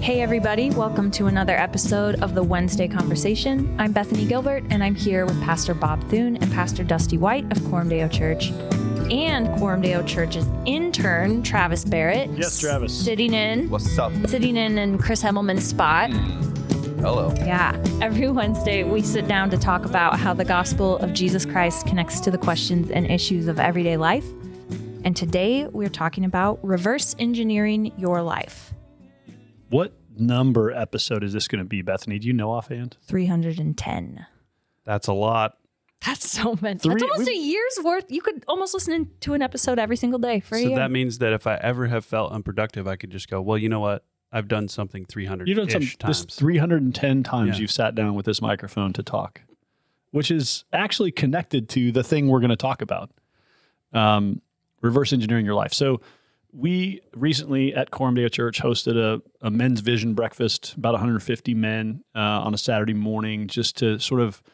Hey everybody, welcome to another episode of the Wednesday Conversation. I'm Bethany Gilbert, and I'm here with Pastor Bob Thune and Pastor Dusty White of Quorum Deo Church, and Quorum Deo Church's intern, Travis Barrett. Yes, Travis. Sitting in Chris Hemmelman's spot. Hello. Yeah. Every Wednesday, we sit down to talk about how the gospel of Jesus Christ connects to the questions and issues of everyday life. And today, we're talking about reverse engineering your life. What number episode is this going to be, Bethany? Do you know offhand? 310. That's a lot. That's so many. That's almost a year's worth. You could almost listen to an episode every single day for a year. So that means that if I ever have felt unproductive, I could just go, well, you know what? I've done something 300 You've done something times. this 310 times you've sat down with this microphone to talk, which is actually connected to the thing we're going to talk about, reverse engineering your life. So we recently at Quorum Deo Church hosted a men's vision breakfast, about 150 men on a Saturday morning, just to sort of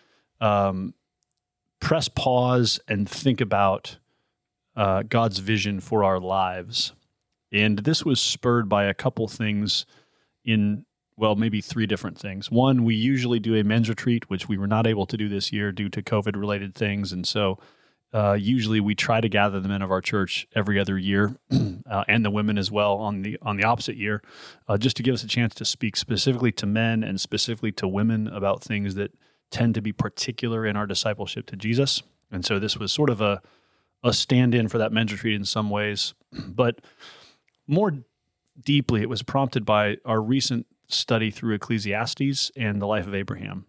press pause and think about God's vision for our lives. And this was spurred by a couple things maybe three different things. One, we usually do a men's retreat, which we were not able to do this year due to COVID-related things. And so usually we try to gather the men of our church every other year and the women as well on the opposite year, just to give us a chance to speak specifically to men and specifically to women about things that tend to be particular in our discipleship to Jesus. And so this was sort of a stand-in for that men's retreat in some ways. But more deeply, it was prompted by our recent study through Ecclesiastes and the life of Abraham.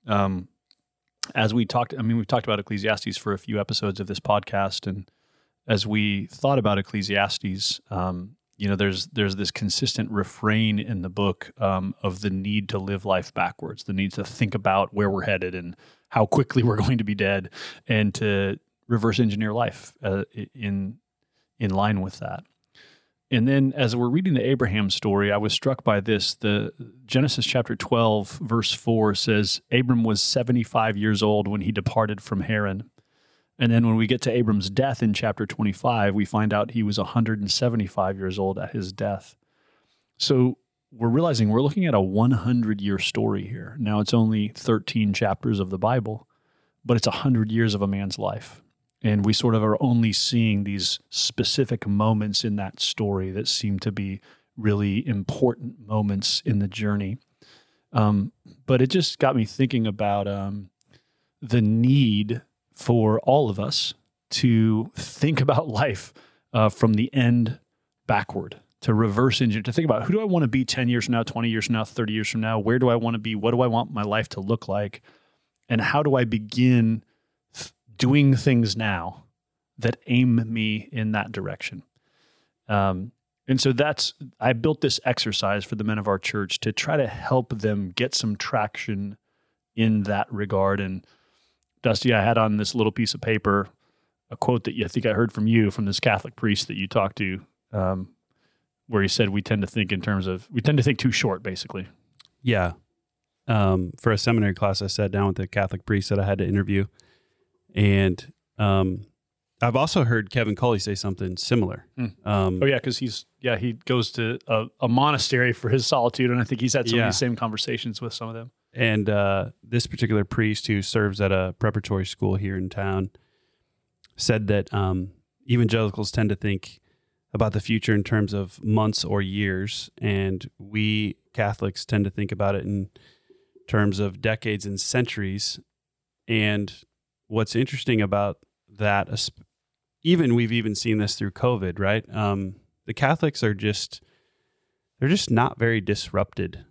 As we talked, we've talked about Ecclesiastes for a few episodes of this podcast, and as we thought about Ecclesiastes, there's this consistent refrain in the book of the need to live life backwards, the need to think about where we're headed and how quickly we're going to be dead, and to reverse engineer life in line with that. And then as we're reading the Abraham story, I was struck by this. The Genesis chapter 12, verse 4 says, Abram was 75 years old when he departed from Haran. And then when we get to Abram's death in chapter 25, we find out he was 175 years old at his death. So we're realizing we're looking at a 100-year story here. Now, it's only 13 chapters of the Bible, but it's 100 years of a man's life. And we sort of are only seeing these specific moments in that story that seem to be really important moments in the journey. But it just got me thinking about the need for all of us to think about life from the end backward, to reverse engineer, to think about who do I want to be 10 years from now, 20 years from now, 30 years from now? Where do I want to be? What do I want my life to look like? And how do I begin doing things now that aim me in that direction? And so I built this exercise for the men of our church to try to help them get some traction in that regard. And Dusty, I had on this little piece of paper a quote that I think I heard from you, from this Catholic priest that you talked to, where he said we tend to think too short, basically. Yeah. For a seminary class, I sat down with the Catholic priest that I had to interview. And I've also heard Kevin Culley say something similar. Because he goes to a monastery for his solitude, and I think he's had some of these same conversations with some of them. And this particular priest who serves at a preparatory school here in town said that evangelicals tend to think about the future in terms of months or years, and we Catholics tend to think about it in terms of decades and centuries. And what's interesting about that, we've even seen this through COVID, right? The Catholics they're just not very disrupted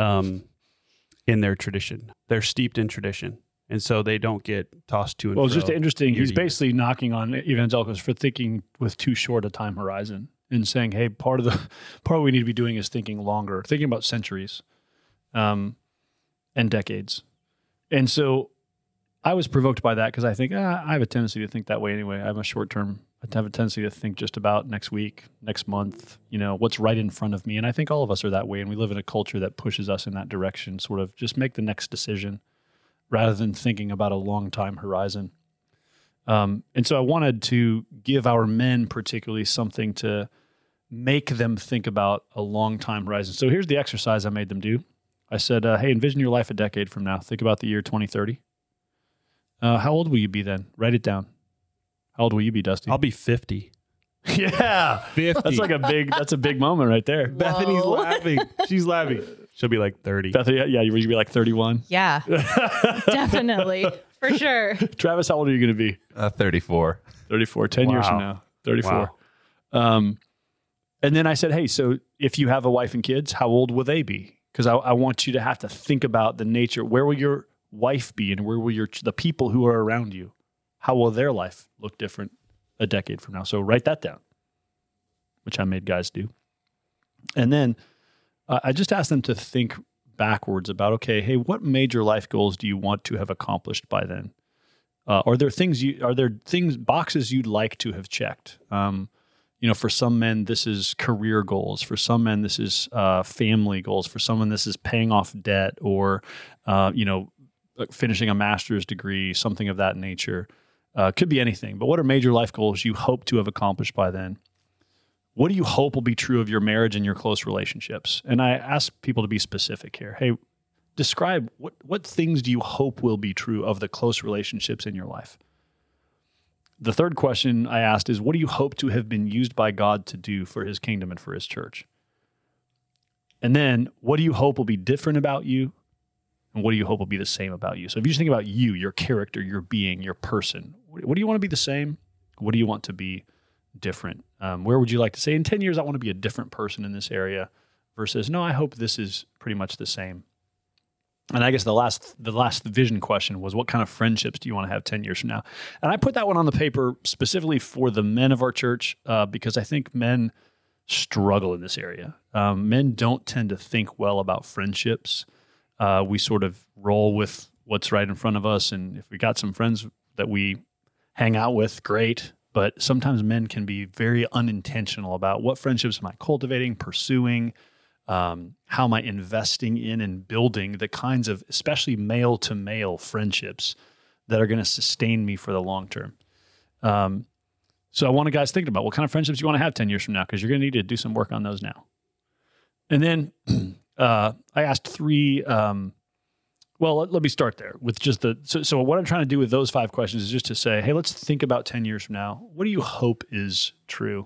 in their tradition. They're steeped in tradition, and so they don't get tossed to and fro. Well, it's just interesting. He's basically knocking on evangelicals for thinking with too short a time horizon and saying, "Hey, part of what we need to be doing is thinking longer, thinking about centuries, and decades." And so I was provoked by that because I think I have a tendency to think that way anyway. I have a tendency to think just about next week, next month, what's right in front of me. And I think all of us are that way. And we live in a culture that pushes us in that direction, sort of just make the next decision rather than thinking about a long time horizon. And so I wanted to give our men particularly something to make them think about a long time horizon. So here's the exercise I made them do. I said, hey, envision your life a decade from now. Think about the year 2030. How old will you be then? Write it down. How old will you be, Dusty? I'll be 50. Yeah. 50. That's a big moment right there. Bethany's laughing. She's laughing. She'll be like 30. Bethany, yeah, you'll be like 31. Yeah, definitely. For sure. Travis, how old are you going to be? 34. 34, 10 years from now. 34. Wow. And then I said, hey, so if you have a wife and kids, how old will they be? Because I want you to have to think about the nature. Where will your wife be, and where will the people who are around you, how will their life look different a decade from now? So write that down, which I made guys do. And then I just asked them to think backwards about, okay, hey, what major life goals do you want to have accomplished by then? Are there boxes you'd like to have checked? For some men, this is career goals. For some men, this is family goals. For someone, this is paying off debt or, finishing a master's degree, something of that nature. Could be anything. But what are major life goals you hope to have accomplished by then? What do you hope will be true of your marriage and your close relationships? And I ask people to be specific here. Hey, describe what things do you hope will be true of the close relationships in your life? The third question I asked is, what do you hope to have been used by God to do for his kingdom and for his church? And then, what do you hope will be different about you? And what do you hope will be the same about you? So if you just think about you, your character, your being, your person, what do you want to be the same? What do you want to be different? Where would you like to say, in 10 years, I want to be a different person in this area versus, no, I hope this is pretty much the same. And I guess the last vision question was, what kind of friendships do you want to have 10 years from now? And I put that one on the paper specifically for the men of our church because I think men struggle in this area. Men don't tend to think well about friendships. We sort of roll with what's right in front of us. And if we got some friends that we hang out with, great. But sometimes men can be very unintentional about what friendships am I cultivating, pursuing, how am I investing in and building the kinds of, especially male-to-male friendships that are going to sustain me for the long term. So I want you guys thinking about what kind of friendships you want to have 10 years from now, because you're going to need to do some work on those now. And then I asked three, let me start there with just so what I'm trying to do with those 5 questions is just to say, hey, let's think about 10 years from now. What do you hope is true?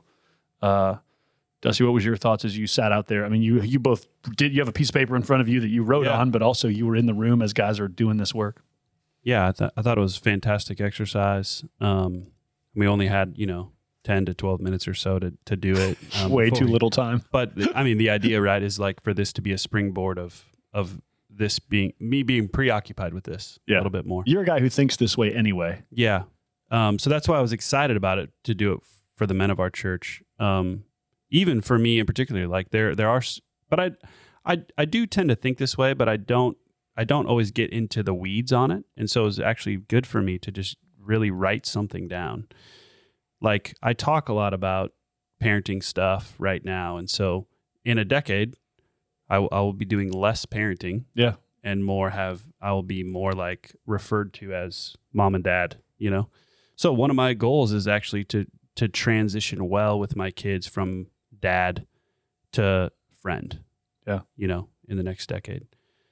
Dusty, what was your thoughts as you sat out there? I mean, you both you have a piece of paper in front of you that you wrote on, but also you were in the room as guys are doing this work. Yeah, I thought it was a fantastic exercise. We only had, 10 to 12 minutes or so to do it. Way too little time. But I mean, the idea, right, is like for this to be a springboard of this being preoccupied with this a little bit more. You're a guy who thinks this way anyway. Yeah. So that's why I was excited about it, to do it for the men of our church. Even for me in particular, like there are, but I do tend to think this way, but I don't always get into the weeds on it. And so it was actually good for me to just really write something down. Like, I talk a lot about parenting stuff right now. And so in a decade, I will be doing less parenting. Yeah. And I will be more like referred to as mom and dad, So one of my goals is actually to transition well with my kids from dad to friend. Yeah. In the next decade.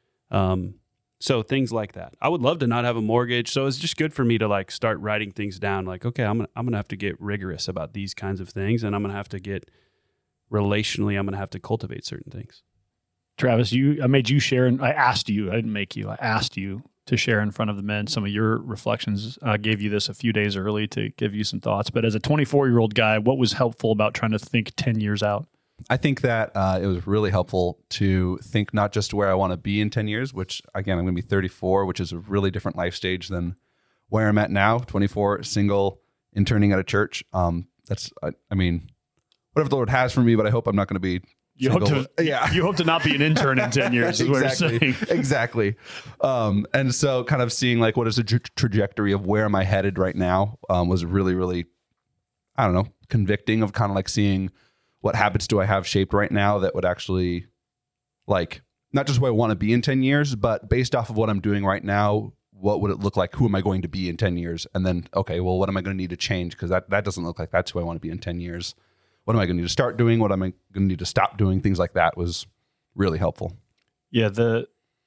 So things like that. I would love to not have a mortgage. So it's just good for me to like start writing things down. Like, okay, I'm gonna have to get rigorous about these kinds of things, and I'm gonna have to get relationally. I'm gonna have to cultivate certain things. Travis, I made you share, and I asked you. I didn't make you. I asked you to share in front of the men some of your reflections. I gave you this a few days early to give you some thoughts. But as a 24-year-old guy, what was helpful about trying to think 10 years out? I think that it was really helpful to think not just where I want to be in 10 years, which, again, I'm going to be 34, which is a really different life stage than where I'm at now, 24, single, interning at a church. That's, I mean, whatever the Lord has for me, but I hope I'm not going to be You hope to not be an intern in 10 years is exactly, what you're saying. Exactly. And so kind of seeing like what is the trajectory of where am I headed right now was really, really, I don't know, convicting of kind of like seeing what habits do I have shaped right now that would actually like, not just who I want to be in 10 years, but based off of what I'm doing right now, what would it look like? Who am I going to be in 10 years? And then, okay, well, what am I going to need to change? Because that doesn't look like that's who I want to be in 10 years. what am I going to need to start doing? What am I going to need to stop doing? Things like that was really helpful. Yeah, the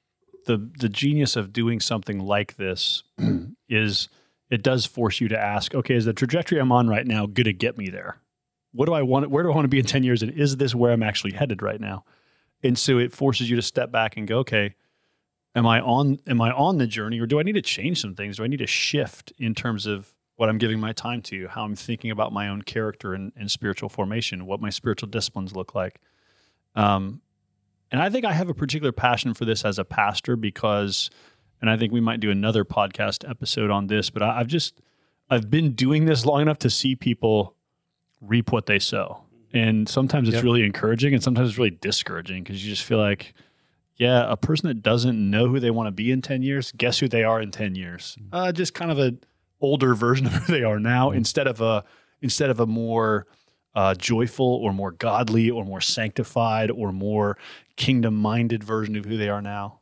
genius of doing something like this is it does force you to ask, okay, is the trajectory I'm on right now going to get me there? What do I want? Where do I want to be in 10 years? And is this where I'm actually headed right now? And so it forces you to step back and go, okay, am I on the journey, or do I need to change some things? Do I need to shift in terms of what I'm giving my time to, how I'm thinking about my own character and spiritual formation, what my spiritual disciplines look like? And I think I have a particular passion for this as a pastor because, and I think we might do another podcast episode on this, but I've been doing this long enough to see people reap what they sow. And sometimes it's really encouraging, and sometimes it's really discouraging because you just feel like, yeah, a person that doesn't know who they want to be in 10 years, guess who they are in 10 years? Just kind of an older version of who they are now, instead of a more joyful or more godly or more sanctified or more kingdom-minded version of who they are now.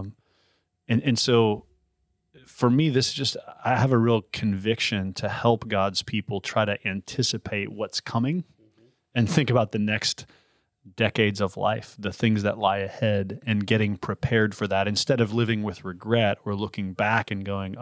And so for me, this is just, I have a real conviction to help God's people try to anticipate what's coming and think about the next decades of life, the things that lie ahead, and getting prepared for that instead of living with regret or looking back and going,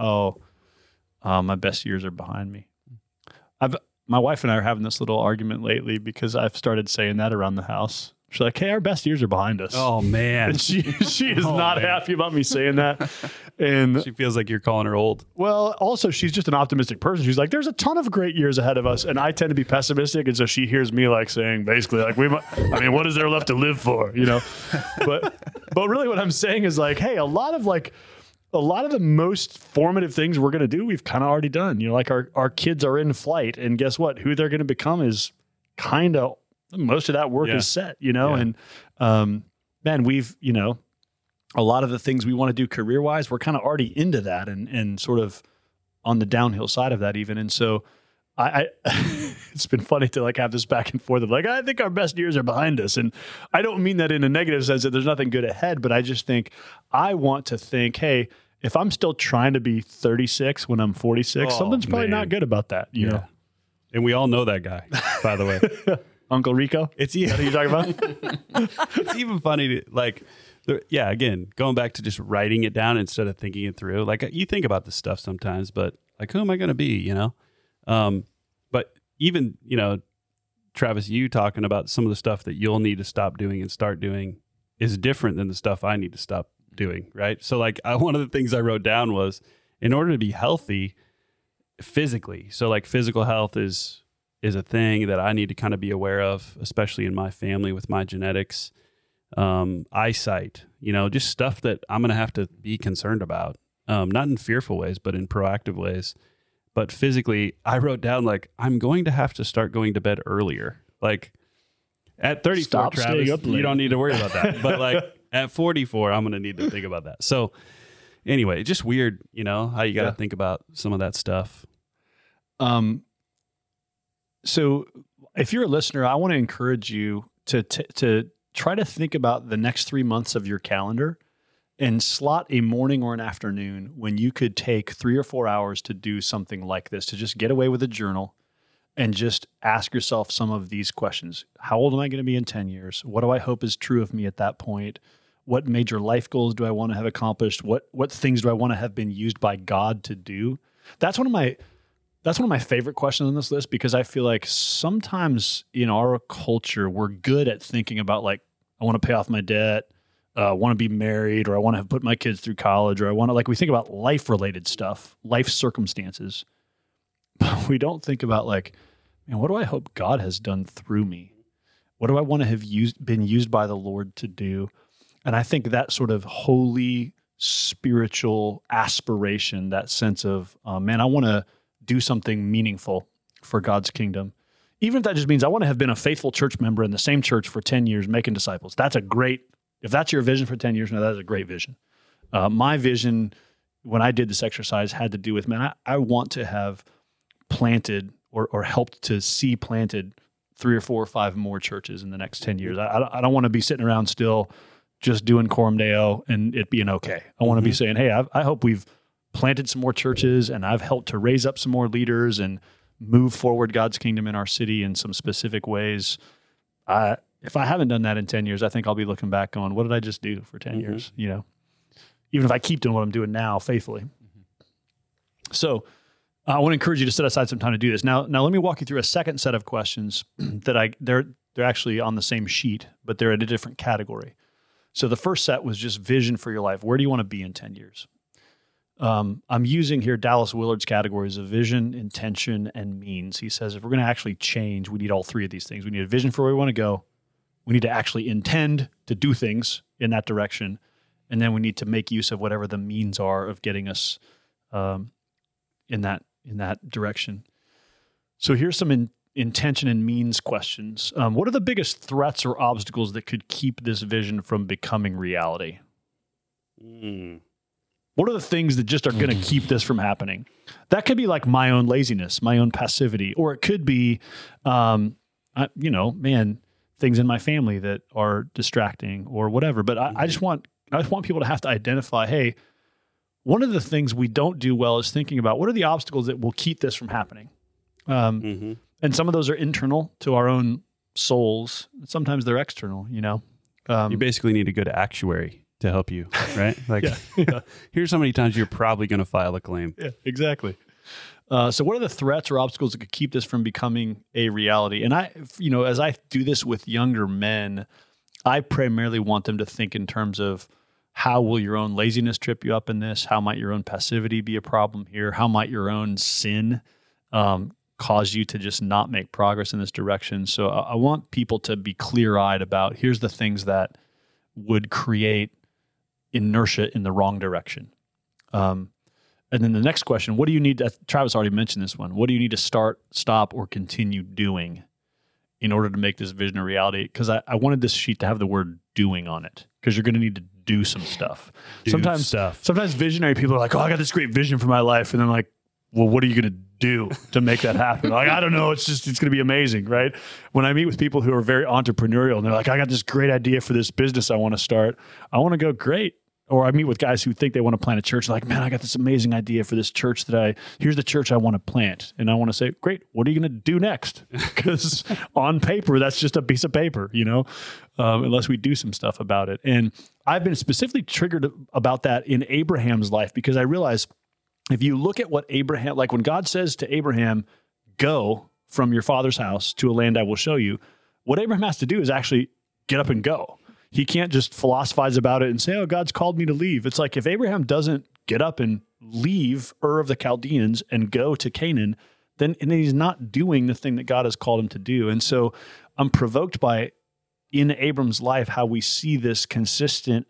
my best years are behind me. My wife and I are having this little argument lately because I've started saying that around the house. She's like, hey, our best years are behind us. Oh, man. And she is not happy about me saying that. And she feels like you're calling her old. Well, also, she's just an optimistic person. She's like, there's a ton of great years ahead of us. And I tend to be pessimistic. And so she hears me like saying, basically, like, what is there left to live for? You know? But really what I'm saying is like, hey, a lot of the most formative things we're going to do, we've kind of already done. You know, like our kids are in flight, and guess what? Who they're going to become is kind of, most of that work is set, you know? Yeah. And, man, we've, you know, a lot of the things we want to do career-wise, we're kind of already into that and sort of on the downhill side of that even. And so I it's been funny to like have this back and forth of like, I think our best years are behind us. And I don't mean that in a negative sense that there's nothing good ahead, but I just think I want to think, hey, if I'm still trying to be 36 when I'm 46, something's probably not good about that, you know? And we all know that guy, by the way. Uncle Rico? It's Is that who you're talking about? It's even funny to like, again, going back to just writing it down instead of thinking it through. Like you think about this stuff sometimes, but like, who am I going to be, you know? But even, you know, Travis, you talking about some of the stuff that you'll need to stop doing and start doing is different than the stuff I need to stop doing, right? So like one of the things I wrote down was in order to be healthy physically, so like physical health is a thing that I need to kind of be aware of, especially in my family with my genetics, eyesight, you know, just stuff that I'm going to have to be concerned about, not in fearful ways, but in proactive ways. But physically, I wrote down like, I'm going to have to start going to bed earlier. Like at 34, Travis, you don't need to worry about that. But like at 44, I'm going to need to think about that. So anyway, it's just weird, you know, how you got to think about some of that stuff. So if you're a listener, I want to encourage you to try to think about the next 3 months of your calendar and slot a morning or an afternoon when you could take 3 or 4 hours to do something like this, to just get away with a journal and just ask yourself some of these questions. How old am I going to be in 10 years? What do I hope is true of me at that point? What major life goals do I want to have accomplished? What things do I want to have been used by God to do? That's one of my favorite questions on this list, because I feel like sometimes in our culture, we're good at thinking about like, I want to pay off my debt, I want to be married, or I want to put my kids through college, or I want to, like, we think about life-related stuff, life circumstances, but we don't think about like, man, what do I hope God has done through me? What do I want to have been used by the Lord to do? And I think that sort of holy spiritual aspiration, that sense of, man, I want to do something meaningful for God's kingdom. Even if that just means I want to have been a faithful church member in the same church for 10 years, making disciples. If that's your vision for 10 years, now that is a great vision. My vision when I did this exercise had to do with, man, I want to have planted or helped to see planted 3 or 4 or 5 more churches in the next 10 years. I don't want to be sitting around still just doing Coram Deo and it being okay. I want to be saying, hey, I hope we've planted some more churches and I've helped to raise up some more leaders and move forward God's kingdom in our city in some specific ways. If I haven't done that in 10 years, I think I'll be looking back going, what did I just do for 10 years? You know, even if I keep doing what I'm doing now faithfully. So I want to encourage you to set aside some time to do this. Now let me walk you through a second set of questions that they're actually on the same sheet, but they're in a different category. So the first set was just vision for your life. Where do you want to be in 10 years? I'm using here Dallas Willard's categories of vision, intention, and means. He says if we're going to actually change, we need all three of these things. We need a vision for where we want to go. We need to actually intend to do things in that direction. And then we need to make use of whatever the means are of getting us in that direction. So here's some intention and means questions. What are the biggest threats or obstacles that could keep this vision from becoming reality? What are the things that just are going to keep this from happening? That could be like my own laziness, my own passivity, or it could be, things in my family that are distracting or whatever. But I just want people to have to identify, hey, one of the things we don't do well is thinking about what are the obstacles that will keep this from happening. And some of those are internal to our own souls. Sometimes they're external, you know. You basically need a good actuary to help you, right? Like, here's how many times you're probably going to file a claim. Yeah, exactly. So what are the threats or obstacles that could keep this from becoming a reality? And as I do this with younger men, I primarily want them to think in terms of how will your own laziness trip you up in this? How might your own passivity be a problem here? How might your own sin cause you to just not make progress in this direction? So I want people to be clear-eyed about here's the things that would create inertia in the wrong direction. And then the next question, what do you need to, Travis already mentioned this one, what do you need to start, stop, or continue doing in order to make this vision a reality? Because I wanted this sheet to have the word doing on it, because you're going to need to do some stuff. Sometimes visionary people are like, oh, I got this great vision for my life. And I'm like, well, what are you going to do to make that happen? Like, I don't know. It's going to be amazing, right? When I meet with people who are very entrepreneurial and they're like, I got this great idea for this business I want to start. I want to go, great. Or I meet with guys who think they want to plant a church. Like, man, I got this amazing idea for this church here's the church I want to plant. And I want to say, great, what are you going to do next? Because on paper, that's just a piece of paper, unless we do some stuff about it. And I've been specifically triggered about that in Abraham's life, because I realize if you look at what Abraham, like when God says to Abraham, go from your father's house to a land I will show you, what Abraham has to do is actually get up and go. He can't just philosophize about it and say, oh, God's called me to leave. It's like if Abraham doesn't get up and leave Ur of the Chaldeans and go to Canaan, then he's not doing the thing that God has called him to do. And so I'm provoked by, in Abram's life, how we see this consistent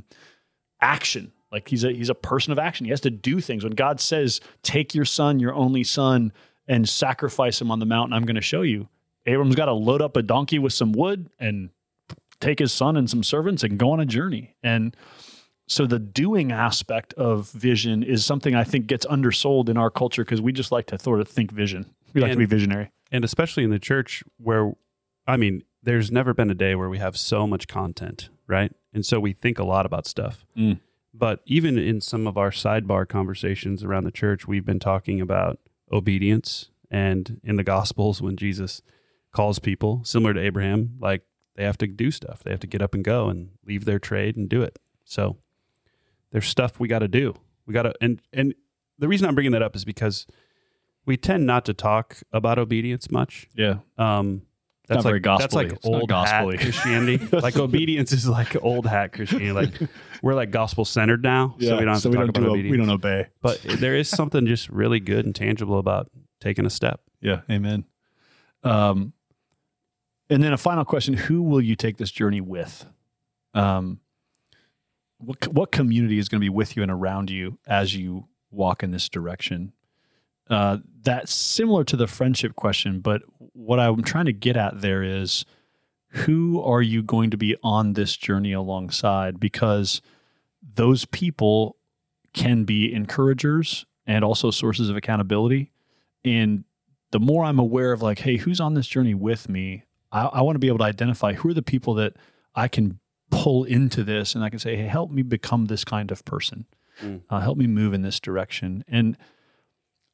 action. Like he's a person of action. He has to do things. When God says, take your son, your only son, and sacrifice him on the mountain I'm going to show you, Abram's got to load up a donkey with some wood and take his son and some servants and go on a journey. And so the doing aspect of vision is something I think gets undersold in our culture, because we just like to sort of think vision. We like to be visionary. And especially in the church where, there's never been a day where we have so much content, right? And so we think a lot about stuff. But even in some of our sidebar conversations around the church, we've been talking about obedience. And in the Gospels, when Jesus calls people, similar to Abraham, like, they have to do stuff. They have to get up and go and leave their trade and do it. So there's stuff we got to do. We got to, and the reason I'm bringing that up is because we tend not to talk about obedience much. Yeah. That's very gospel-y. That's like it's old hat Christianity. Like obedience is like old hat Christianity. Like we're like gospel centered now, so we don't have to talk about obedience. We don't obey. But there is something just really good and tangible about taking a step. Yeah. Amen. And then a final question, who will you take this journey with? What community is going to be with you and around you as you walk in this direction? That's similar to the friendship question, but what I'm trying to get at there is, who are you going to be on this journey alongside? Because those people can be encouragers and also sources of accountability. And the more I'm aware of like, hey, who's on this journey with me? I want to be able to identify who are the people that I can pull into this, and I can say, hey, help me become this kind of person. Help me move in this direction. And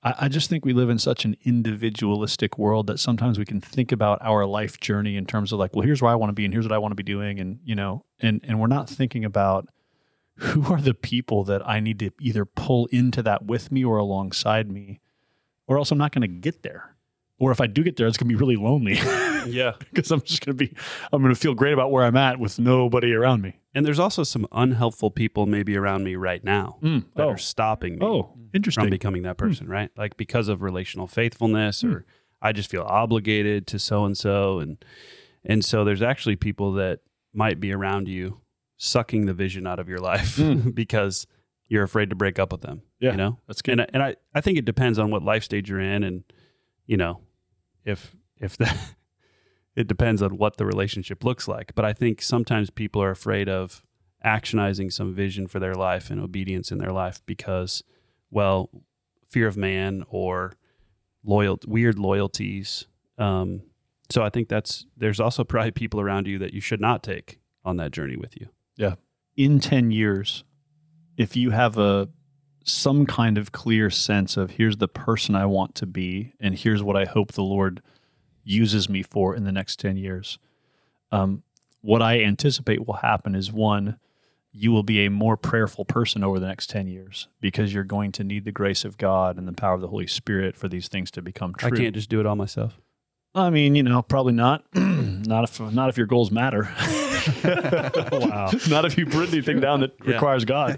I just think we live in such an individualistic world that sometimes we can think about our life journey in terms of like, well, here's where I want to be and here's what I want to be doing. And, and we're not thinking about who are the people that I need to either pull into that with me or alongside me, or else I'm not going to get there. Or if I do get there, it's going to be really lonely. Yeah. Because I'm going to feel great about where I'm at with nobody around me. And there's also some unhelpful people maybe around me right now that are stopping me interesting. from becoming that person, right? Like because of relational faithfulness, or I just feel obligated to so-and-so. And so there's actually people that might be around you sucking the vision out of your life because you're afraid to break up with them. Yeah, that's good. And I think it depends on what life stage you're in, and if that it depends on what the relationship looks like. But I think sometimes people are afraid of actionizing some vision for their life and obedience in their life because, well, fear of man or weird loyalties. So I think there's also probably people around you that you should not take on that journey with you. Yeah. In 10 years, if you have some kind of clear sense of here's the person I want to be and here's what I hope the Lord uses me for in the next 10 years, what I anticipate will happen is, one, you will be a more prayerful person over the next 10 years because you're going to need the grace of God and the power of the Holy Spirit for these things to become true. I can't just do it all myself. I mean, probably not. not if your goals matter. Wow. Not if you put anything down that requires God.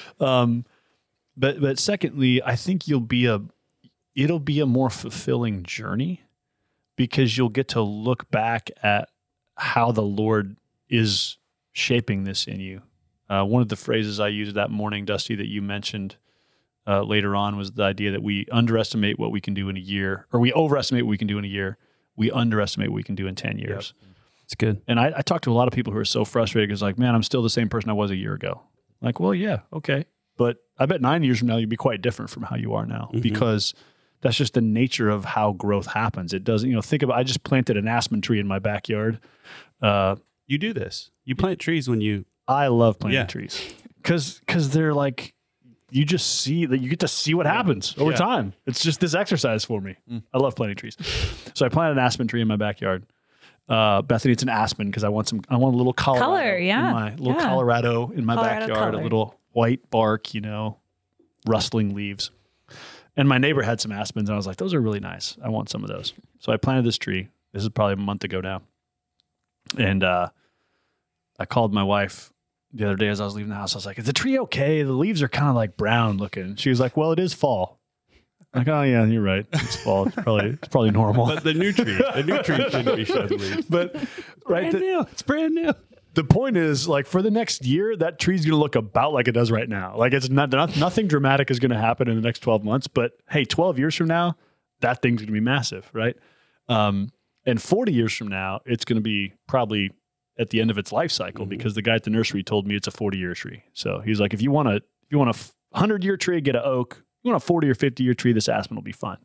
But secondly, I think it'll be a more fulfilling journey because you'll get to look back at how the Lord is shaping this in you. One of the phrases I used that morning, Dusty, that you mentioned later on was the idea that we underestimate what we can do in a year, or we overestimate what we can do in a year. We underestimate what we can do in 10 years. Yep. It's good. And I talk to a lot of people who are so frustrated because like, man, I'm still the same person I was a year ago. Like, well, yeah, okay. But I bet 9 years from now, you'll be quite different from how you are now because that's just the nature of how growth happens. It doesn't, think about, I just planted an aspen tree in my backyard. You do this. You plant trees when you... I love planting trees because they're like, you just see that you get to see what happens over time. It's just this exercise for me. I love planting trees. So I planted an aspen tree in my backyard. Bethany, it's an aspen because I want a little Colorado color, in my little Colorado in my backyard, color. a little white bark, rustling leaves. And my neighbor had some aspens and I was like, those are really nice. I want some of those. So I planted this tree. This is probably a month ago now. And I called my wife the other day as I was leaving the house. I was like, is the tree okay? The leaves are kind of like brown looking. She was like, well, it is fall. I'm like, oh yeah, you're right. It's fall. It's probably normal. But the new tree shouldn't be shedding leaves. But It's brand new. The point is, like, for the next year, that tree's going to look about like it does right now. Like, it's nothing dramatic is going to happen in the next 12 months. But hey, 12 years from now, that thing's going to be massive, right? And 40 years from now, it's going to be probably at the end of its life cycle because the guy at the nursery told me it's a 40-year tree. So he's like, if you want a 100-year tree, get an oak. If you want a 40 or 50-year tree, this aspen will be fun.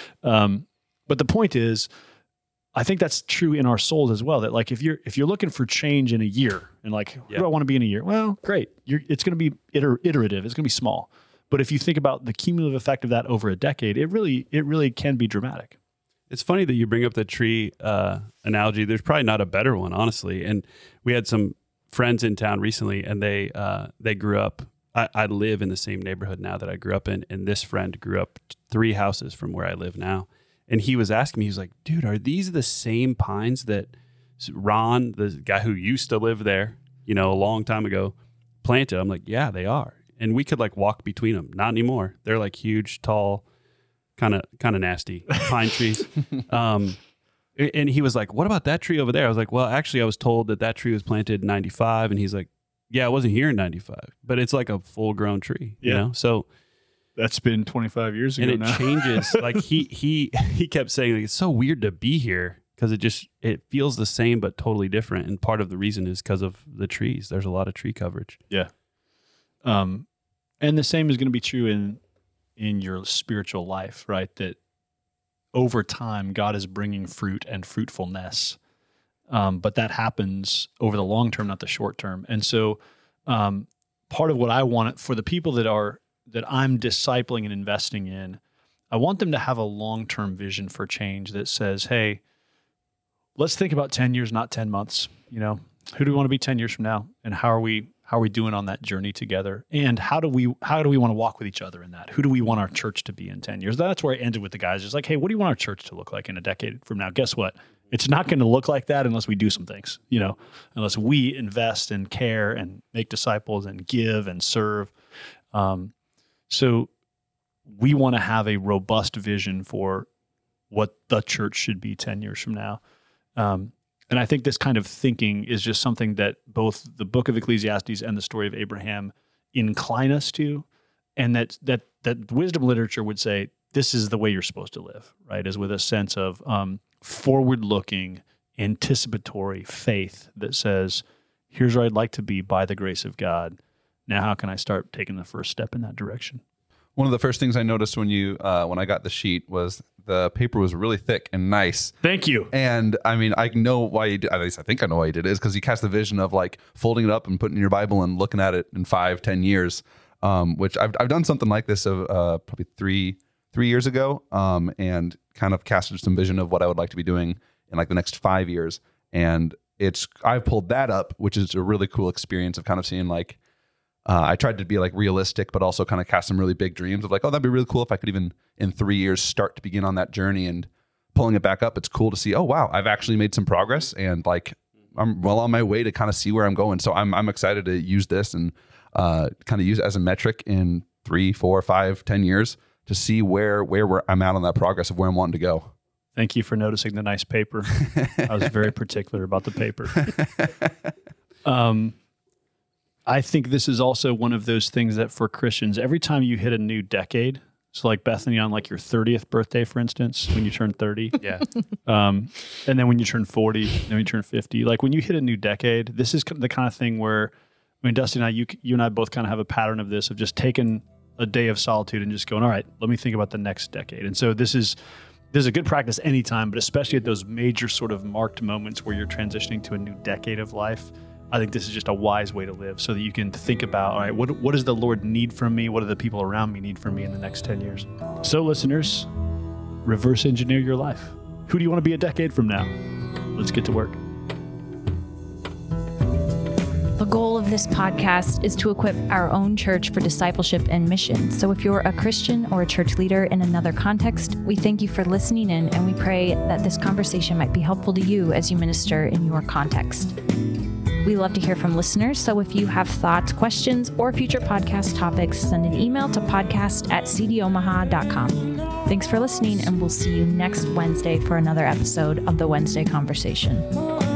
But the point is, I think that's true in our souls as well. That like, if you're looking for change in a year and like, who do I want to be in a year? Well, great. It's going to be iterative. It's going to be small. But if you think about the cumulative effect of that over a decade, it really can be dramatic. It's funny that you bring up the tree analogy. There's probably not a better one, honestly. And we had some friends in town recently, and they grew up. I live in the same neighborhood now that I grew up in, and this friend grew up 3 houses from where I live now. And he was asking me, he was like, dude, are these the same pines that Ron, the guy who used to live there, a long time ago, planted? I'm like, yeah, they are. And we could like walk between them. Not anymore. They're like huge, tall, kind of nasty pine trees. And he was like, what about that tree over there? I was like, well, actually, I was told that tree was planted in 95. And he's like, yeah, I wasn't here in 95, but it's like a full grown tree, So that's been 25 years ago and now. It changes. Like he kept saying, like, it's so weird to be here because it feels the same, but totally different. And part of the reason is because of the trees. There's a lot of tree coverage. Yeah. And the same is going to be true in your spiritual life, right? That over time, God is bringing fruit and fruitfulness. But that happens over the long term, not the short term. And so part of what I want for the people that I'm discipling and investing in, I want them to have a long-term vision for change that says, hey, let's think about 10 years, not 10 months. You know, who do we want to be 10 years from now? And how are we doing on that journey together? And how do we want to walk with each other in that? Who do we want our church to be in 10 years? That's where I ended with the guys. It's like, hey, what do you want our church to look like in a decade from now? Guess what? It's not going to look like that unless we do some things, you know, unless we invest and care and make disciples and give and serve. So we want to have a robust vision for what the church should be 10 years from now. And I think this kind of thinking is just something that both the book of Ecclesiastes and the story of Abraham incline us to, and that wisdom literature would say, this is the way you're supposed to live, right? Is with a sense of forward-looking, anticipatory faith that says, here's where I'd like to be by the grace of God. Now, how can I start taking the first step in that direction? One of the first things I noticed when I got the sheet was the paper was really thick and nice. Thank you. And I mean, I know why you did, at least I think I know why you did it, is because you cast the vision of like folding it up and putting it in your Bible and looking at it in 5-10 years, which I've done something like this probably three years ago, and kind of casted some vision of what I would like to be doing in like the next 5 years. And I've pulled that up, which is a really cool experience of kind of seeing like, I tried to be like realistic, but also kind of cast some really big dreams of like, oh, that'd be really cool if I could even in 3 years start to begin on that journey. And pulling it back up, it's cool to see, oh, wow, I've actually made some progress, and like I'm well on my way to kind of see where I'm going. So I'm excited to use this and kind of use it as a metric in 3, 4, 5, 10 years to see where I'm at on that progress of where I'm wanting to go. Thank you for noticing the nice paper. I was very particular about the paper. I think this is also one of those things that for Christians, every time you hit a new decade, so like Bethany on like your 30th birthday, for instance, when you turn 30. Yeah. And then when you turn 40, then when you turn 50, like when you hit a new decade, this is the kind of thing where, I mean, Dusty and I, you and I both kind of have a pattern of this, of just taking a day of solitude and just going, all right, let me think about the next decade. And so this is a good practice anytime, but especially at those major sort of marked moments where you're transitioning to a new decade of life. I think this is just a wise way to live so that you can think about, all right, what does the Lord need from me? What do the people around me need from me in the next 10 years? So listeners, reverse engineer your life. Who do you want to be a decade from now? Let's get to work. The goal of this podcast is to equip our own church for discipleship and mission. So if you're a Christian or a church leader in another context, we thank you for listening in, and we pray that this conversation might be helpful to you as you minister in your context. We love to hear from listeners, so if you have thoughts, questions, or future podcast topics, send an email to podcast@cdomaha.com. Thanks for listening, and we'll see you next Wednesday for another episode of the Wednesday Conversation.